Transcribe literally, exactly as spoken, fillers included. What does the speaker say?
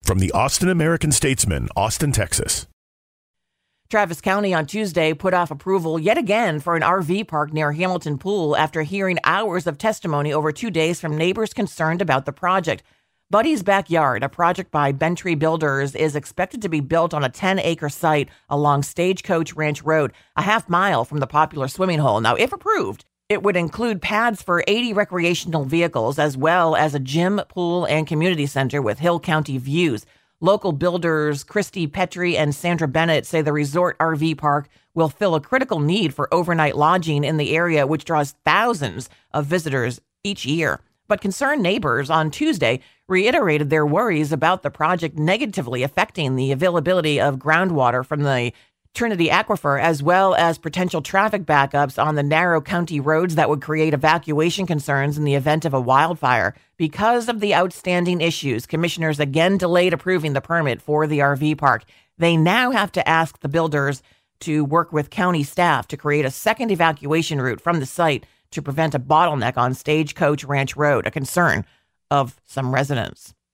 From the Austin American-Statesman, Austin, Texas. Travis County on Tuesday put off approval yet again for an R V park near Hamilton Pool after hearing hours of testimony over two days from neighbors concerned about the project. Buddy's Backyard, a project by Bentry Builders, is expected to be built on a ten-acre site along Stagecoach Ranch Road, a half mile from the popular swimming hole. Now, if approved, it would include pads for eighty recreational vehicles, as well as a gym, pool, and community center with Hill County views. Local builders Christy Petrie and Sandra Bennett say the resort R V park will fill a critical need for overnight lodging in the area, which draws thousands of visitors each year. But concerned neighbors on Tuesday reiterated their worries about the project negatively affecting the availability of groundwater from the Trinity Aquifer, as well as potential traffic backups on the narrow county roads that would create evacuation concerns in the event of a wildfire. Because of the outstanding issues, commissioners again delayed approving the permit for the R V park. They now have to ask the builders to work with county staff to create a second evacuation route from the site to prevent a bottleneck on Stagecoach Ranch Road, a concern of some residents.